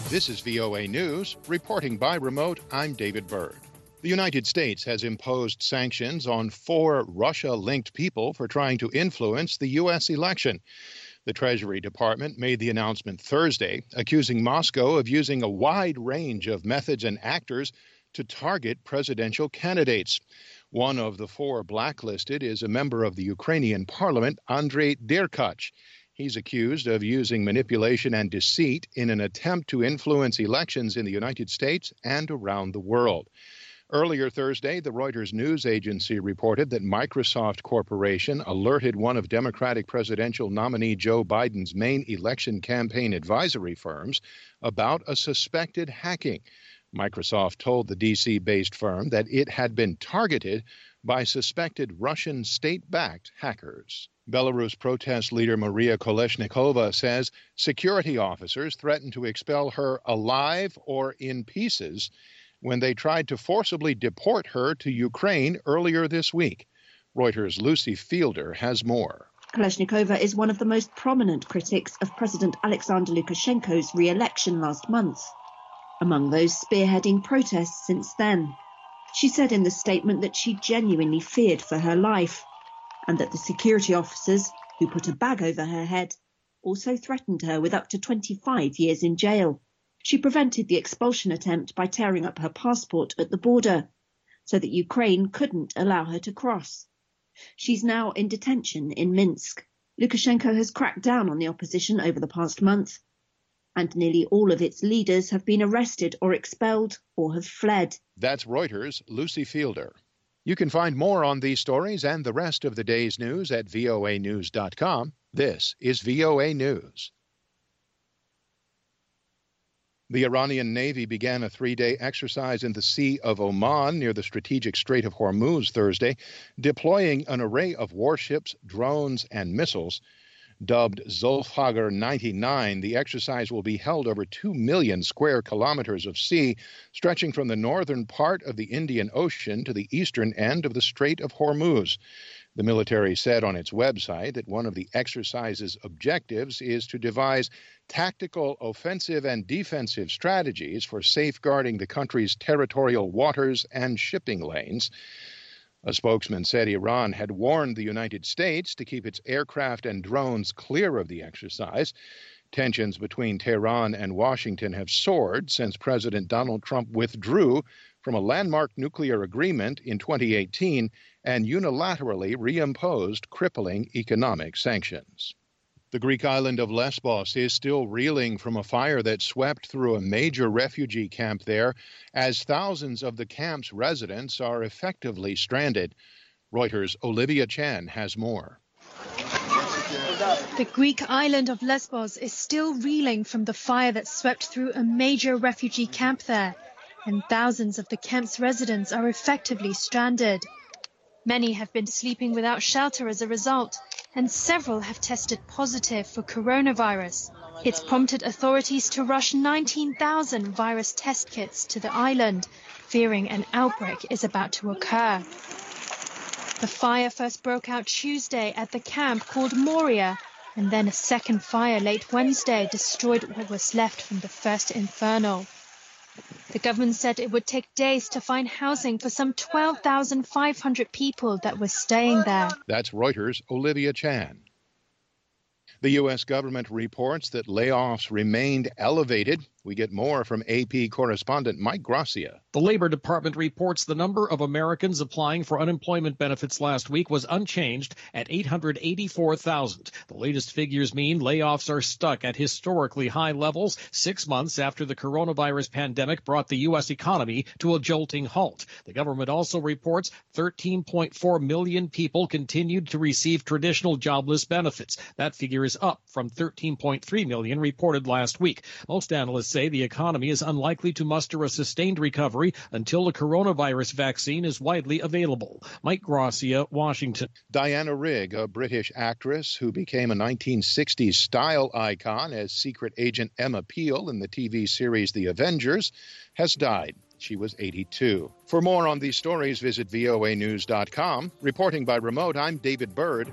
This is VOA News. Reporting by remote, I'm David Byrd. The United States has imposed sanctions on 4 Russia-linked people for trying to influence the U.S. election. The Treasury Department made the announcement Thursday, accusing Moscow of using a wide range of methods and actors to target presidential candidates. One of the 4 blacklisted is a member of the Ukrainian parliament, Andrei Derkach. He's accused of using manipulation and deceit in an attempt to influence elections in the United States and around the world. Earlier Thursday, the Reuters news agency reported that Microsoft Corporation alerted one of Democratic presidential nominee Joe Biden's main election campaign advisory firms about a suspected hacking. Microsoft told the D.C.-based firm that it had been targeted by suspected Russian state-backed hackers. Belarus protest leader Maria Kolesnikova says security officers threatened to expel her alive or in pieces when they tried to forcibly deport her to Ukraine earlier this week. Reuters' Lucy Fielder has more. Kolesnikova is one of the most prominent critics of President Alexander Lukashenko's re-election last month, among those spearheading protests since then. She said in the statement that she genuinely feared for her life, and that the security officers, who put a bag over her head, also threatened her with up to 25 years in jail. She prevented the expulsion attempt by tearing up her passport at the border, so that Ukraine couldn't allow her to cross. She's now in detention in Minsk. Lukashenko has cracked down on the opposition over the past month, and nearly all of its leaders have been arrested or expelled or have fled. That's Reuters' Lucy Fielder. You can find more on these stories and the rest of the day's news at voanews.com. This is VOA News. The Iranian Navy began a 3-day exercise in the Sea of Oman near the strategic Strait of Hormuz Thursday, deploying an array of warships, drones, and missiles. Dubbed Zulfagar 99, the exercise will be held over 2 million square kilometers of sea, stretching from the northern part of the Indian Ocean to the eastern end of the Strait of Hormuz. The military said on its website that one of the exercise's objectives is to devise tactical offensive and defensive strategies for safeguarding the country's territorial waters and shipping lanes. A spokesman said Iran had warned the United States to keep its aircraft and drones clear of the exercise. Tensions between Tehran and Washington have soared since President Donald Trump withdrew from a landmark nuclear agreement in 2018 and unilaterally reimposed crippling economic sanctions. The Greek island of Lesbos is still reeling from a fire that swept through a major refugee camp there, as thousands of the camp's residents are effectively stranded. Reuters' Olivia Chan has more. The Greek island of Lesbos is still reeling from the fire that swept through a major refugee camp there, and thousands of the camp's residents are effectively stranded. Many have been sleeping without shelter as a result, and several have tested positive for coronavirus. It's prompted authorities to rush 19,000 virus test kits to the island, fearing an outbreak is about to occur. The fire first broke out Tuesday at the camp called Moria, and then a second fire late Wednesday destroyed what was left from the first inferno. The government said it would take days to find housing for some 12,500 people that were staying there. That's Reuters' Olivia Chan. The U.S. government reports that layoffs remained elevated. We get more from AP correspondent Mike Gracia. The Labor Department reports the number of Americans applying for unemployment benefits last week was unchanged at 884,000. The latest figures mean layoffs are stuck at historically high levels 6 months after the coronavirus pandemic brought the U.S. economy to a jolting halt. The government also reports 13.4 million people continued to receive traditional jobless benefits. That figure is up from 13.3 million reported last week. Most analysts say the economy is unlikely to muster a sustained recovery until the coronavirus vaccine is widely available. Mike Gracia, Washington. Diana Rigg, a British actress who became a 1960s style icon as secret agent Emma Peel in the TV series The Avengers, has died. She was 82. For more on these stories, visit voanews.com. Reporting by remote, I'm David Byrd.